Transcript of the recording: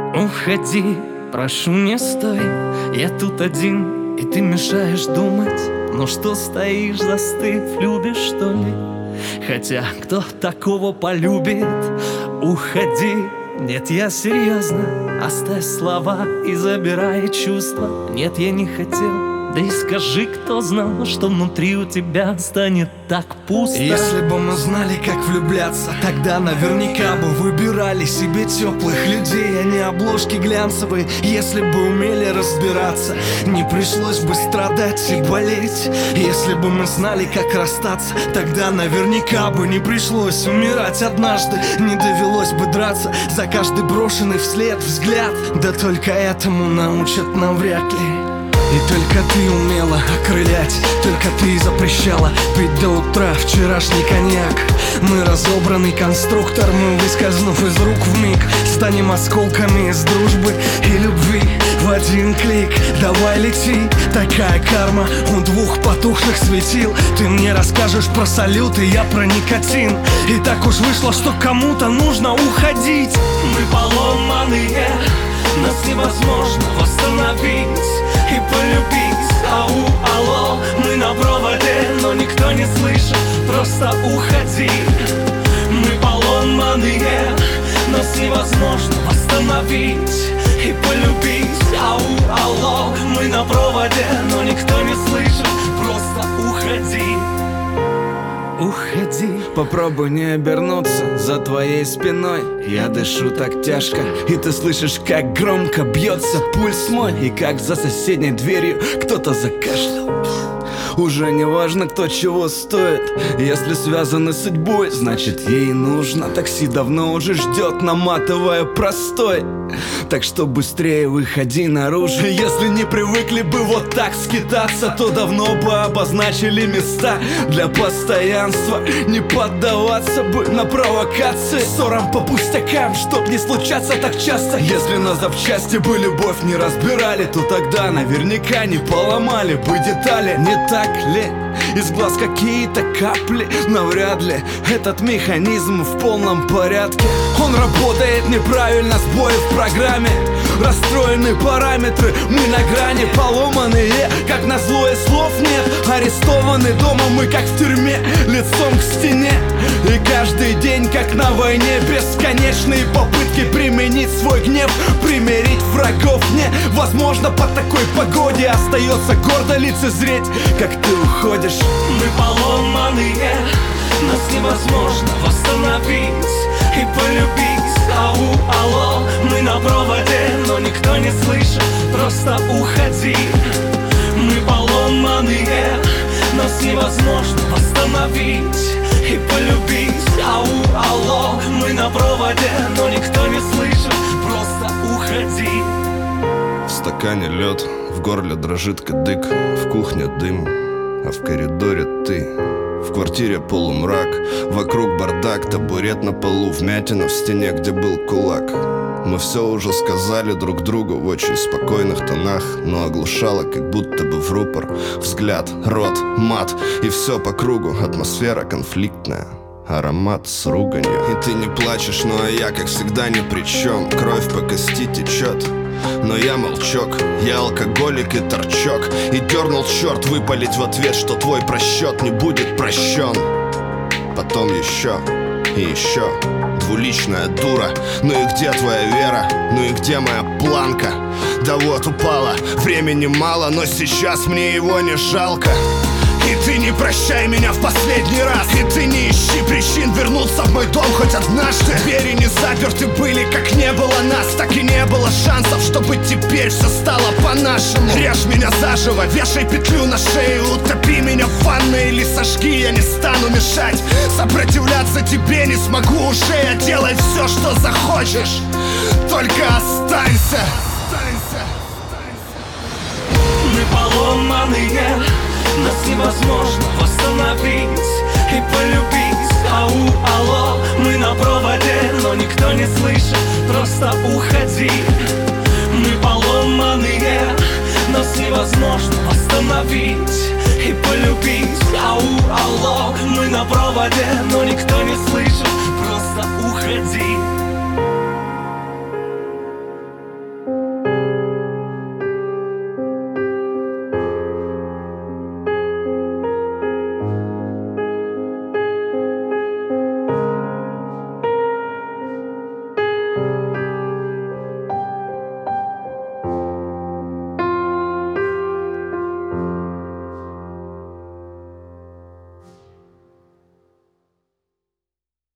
Уходи, прошу, не стой. Я тут один, и ты мешаешь думать. Ну что стоишь, застыв, любишь, что ли? Хотя кто такого полюбит? Уходи, нет, я серьезно. Оставь слова и забирай чувства. Нет, я не хотел. Да и скажи, кто знал, что внутри у тебя станет так пусто. Если бы мы знали, как влюбляться, тогда наверняка бы выбирали себе теплых людей, а не обложки глянцевые. Если бы умели разбираться, не пришлось бы страдать и болеть. Если бы мы знали, как расстаться, тогда наверняка бы не пришлось умирать однажды. Не довелось бы драться за каждый брошенный вслед взгляд. Да только этому научат навряд ли. И только ты умела окрылять, только ты запрещала пить до утра вчерашний коньяк. Мы разобранный конструктор, мы, выскользнув из рук вмиг, станем осколками из дружбы и любви в один клик. Давай лети, такая карма у двух потухших светил. Ты мне расскажешь про салют, и я про никотин. И так уж вышло, что кому-то нужно уходить. Мы поломанные, нас невозможно восстановить и полюбить. Ау, алло, мы на проводе, но никто не слышит, просто уходи. Мы поломанные, нас невозможно восстановить и полюбить. Ау, алло, мы на проводе, но никто не слышит, просто уходи. Уходи. Попробуй не обернуться за твоей спиной. Я дышу так тяжко, и ты слышишь, как громко бьется пульс мой. И как за соседней дверью кто-то закашлял. Уже не важно, кто чего стоит. Если связаны с судьбой, значит ей нужно. Такси давно уже ждет, наматывая простой. Так что быстрее выходи наружу. Если не привыкли бы вот так скитаться, то давно бы обозначили места для постоянства. Не поддаваться бы на провокации, ссорам по пустякам, чтоб не случаться так часто. Если на запчасти бы любовь не разбирали, то тогда наверняка не поломали бы детали. Не так ли? Из глаз какие-то капли. Навряд ли этот механизм в полном порядке. Он работает неправильно, сбои в программе. Расстроены параметры, мы на грани. Поломанные, как назло, и слов нет. Арестованы дома мы, как в тюрьме, лицом к стене. И каждый день, как на войне, бесконечные попытки применить свой гнев, примирить врагов невозможно по такой погоде. Остается гордо лицезреть, как ты уходишь. Мы поломанные, нас невозможно восстановить и полюбить. Ау, алло, мы на проводе, но никто не слышит, просто уходи. Мы поломанные, нас невозможно восстановить и полюбить. Ау, алло, мы на проводе, но никто не слышит, просто уходи. В стакане лед, в горле дрожит кадык, в кухне дым, а в коридоре ты. В квартире полумрак, вокруг бардак, табурет на полу, вмятина в стене, где был кулак. Мы все уже сказали друг другу в очень спокойных тонах, но оглушало, как будто бы в рупор. Взгляд, рот, мат, и все по кругу. Атмосфера конфликтная, аромат с руганью. И ты не плачешь, ну а я, как всегда, ни при чем. Кровь по кости течет, но я молчок, я алкоголик и торчок. И дернул черт выпалить в ответ, что твой просчет не будет прощен. Потом еще и еще. Двуличная дура, ну и где твоя вера? Ну и где моя планка? Да вот упала, времени мало, но сейчас мне его не жалко. И ты не прощай меня в последний раз. И ты не ищи причин вернуться в мой дом хоть однажды. Двери не заперты были, как не было нас, так и не было шансов, чтобы теперь все стало по-нашему. Режь меня заживо, вешай петлю на шею, утопи меня в ванной или сожги, я не стану мешать. Сопротивляться тебе не смогу уже, я делай все, что захочешь, только останься. Мы поломанные, нас невозможно восстановить и полюбить. Ау, алло, мы на проводе, но никто не слышит, просто уходи. Мы поломанные, нас невозможно восстановить и полюбить. Ау, алло, мы на проводе, но никто не слышит, просто уходи.